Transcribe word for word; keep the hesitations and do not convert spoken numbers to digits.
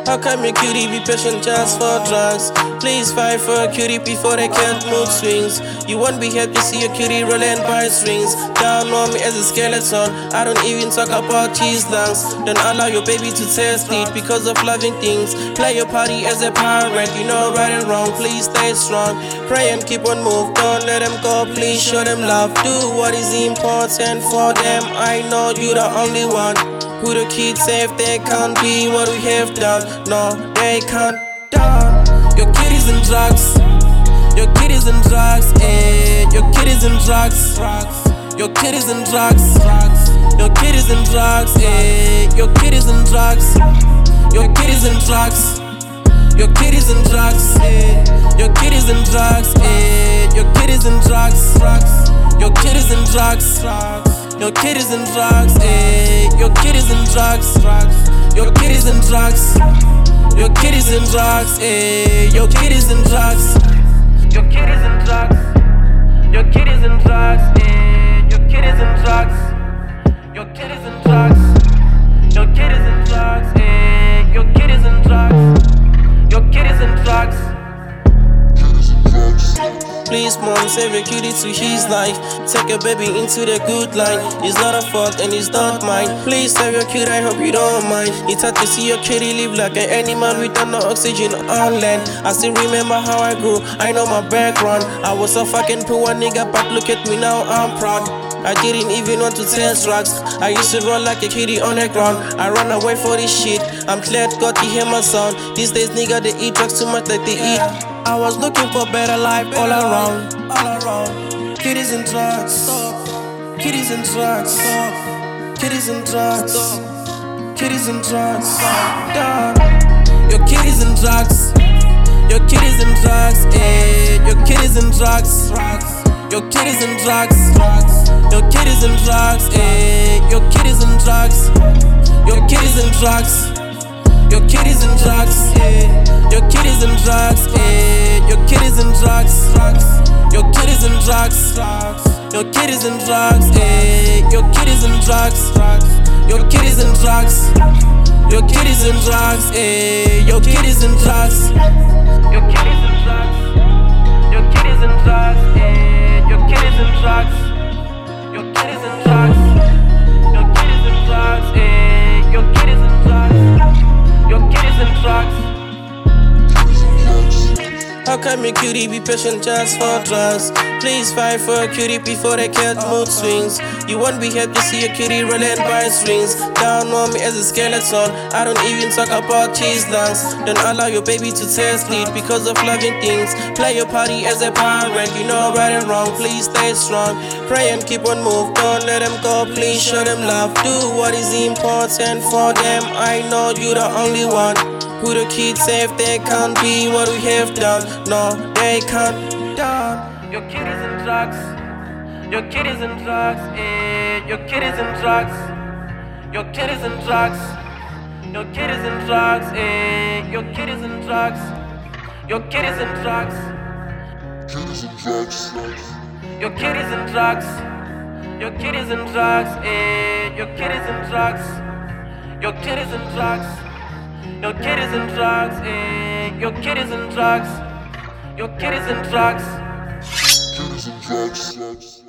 How come your cutie be patient just for drugs? Please fight for a cutie before they can't mood swings. You won't be happy to see your cutie rolling by strings. Down on me as a skeleton. I don't even talk about cheese lungs. Don't allow your baby to test it because of loving things. Play your party as a parent. You know right and wrong. Please stay strong. Pray and keep on move. Don't let them go. Please show them love. Do what is important for them. I know you the only one. Who the kids say if they can't be what we have done? No, they can't done. Your kid is in drugs. Your kid is in drugs. Eh. Your kid is in drugs. Your kid is in drugs. Your kid is in drugs. Eh. Your kid is in drugs. Your kid is in drugs. Your kid is in drugs. Eh. Your kid is in drugs. Eh. Your kid is in drugs. Your kid is in drugs. Your kid is in drugs, eh? Your kid is in drugs. Your kid is in drugs. Your kid is in drugs, eh? Your kid is in drugs. Your kid is in drugs. Your kid is in drugs, eh? Your kid is in drugs. Your kid is in drugs. Your kid is in drugs, eh? Your kid is in drugs. Your kid is in drugs. Please mom, save your cutie to his life. Take your baby into the good line. It's not a fault and it's not mine. Please save your kid, I hope you don't mind. It's hard to see your kitty live like an animal without no oxygen on land. I still remember how I grew, I know my background. I was a fucking poor nigga, but look at me now, I'm proud. I didn't even want to test drugs. I used to run like a kitty on the ground. I run away for this shit. I'm glad God you hear my sound. These days nigga they eat drugs too much like they eat. I was looking for better life all around. All around. Kitties and drugs. Kitties and drugs. Kitties and drugs. Kitties and drugs. Your kid is in drugs. Your kid is in drugs. Eh. Your kid is in drugs. Your kid is in drugs. Your kid is in drugs. Eh. Your kid is in drugs. Your kid is in drugs. Your kid is in drugs. Eh. Your kid is in drugs. Eh. Your kid is in drugs. Your kid is in drugs. Your kid is in drugs. Eh. Your kid is in drugs. Your kid is in drugs. Your kid is in drugs. Eh. Your kid is in drugs. Your kid is in drugs. Your kid is in drugs. Eh. Your kid is in drugs. Your kid is in drugs. Your kid is in drugs. Eh. Your kid is in drugs. Your kid is in drugs. How come your cutie be patient just for drugs? Please fight for a cutie before they catch mood swings. You won't be happy to see your cutie rolling by strings. Down on me as a skeleton. I don't even talk about cheese lungs. Don't allow your baby to test it because of loving things. Play your party as a parent. You know right and wrong. Please stay strong. Pray and keep on move. Don't let them go. Please show them love. Do what is important for them. I know you the only one. Who the kids say if they can't be what we have done? No, they can't done. Your kid is in drugs. Your kid is in drugs. Eh. Your kid is in drugs. Your kid is in drugs. Your kid is in drugs. Eh. Your kid is in drugs. Your kid is in drugs. Your kid is in drugs. Your kid is in drugs. Eh. Your kid is in drugs. Your kid is in drugs. Your kid is in drugs, eh? Your kid is in drugs. Your kid is in drugs. Kid is in drugs.